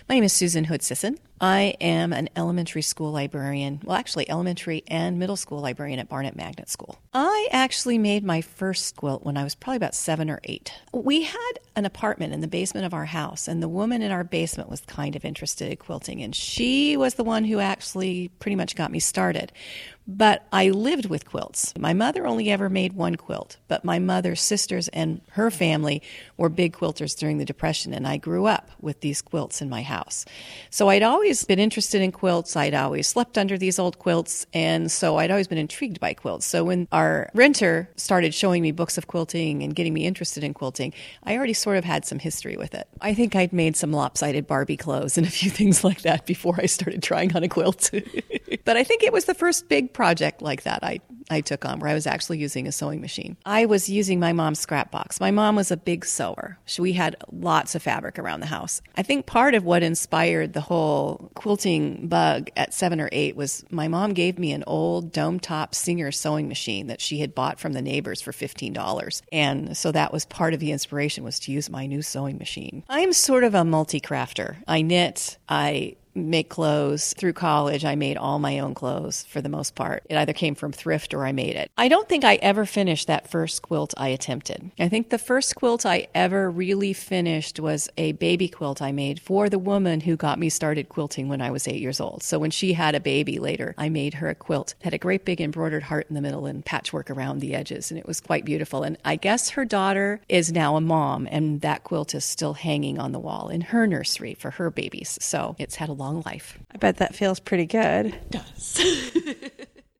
My name is Susan Hood Sisson. I am an elementary school librarian, well, actually elementary and middle school librarian at Barnett Magnet School. I actually made my first quilt when I was probably about 7 or 8. We had an apartment in the basement of our house, and the woman in our basement was kind of interested in quilting, and she was the one who actually pretty much got me started. But I lived with quilts. My mother only ever made one quilt, but my mother's sisters and her family were big quilters during the Depression, and I grew up with these quilts in my house. So I'd always been interested in quilts. I'd always slept under these old quilts, and so I'd always been intrigued by quilts. So when our renter started showing me books of quilting and getting me interested in quilting, I already sort of had some history with it. I think I'd made some lopsided Barbie clothes and a few things like that before I started trying on a quilt. But I think it was the first big project like that I took on, where I was actually using a sewing machine. I was using my mom's scrap box. My mom was a big sewer. We had lots of fabric around the house. I think part of what inspired the whole quilting bug at 7 or 8 was my mom gave me an old dome-top Singer sewing machine that she had bought from the neighbors for $15. And so that was part of the inspiration, was to use my new sewing machine. I'm sort of a multi-crafter. I knit, I make clothes. Through college, I made all my own clothes for the most part. It either came from thrift or I made it. I don't think I ever finished that first quilt I attempted. I think the first quilt I ever really finished was a baby quilt I made for the woman who got me started quilting when I was 8 years old. So when she had a baby later, I made her a quilt. It had a great big embroidered heart in the middle and patchwork around the edges, and it was quite beautiful. And I guess her daughter is now a mom, and that quilt is still hanging on the wall in her nursery for her babies. So it's had a long life. I bet that feels pretty good. It does.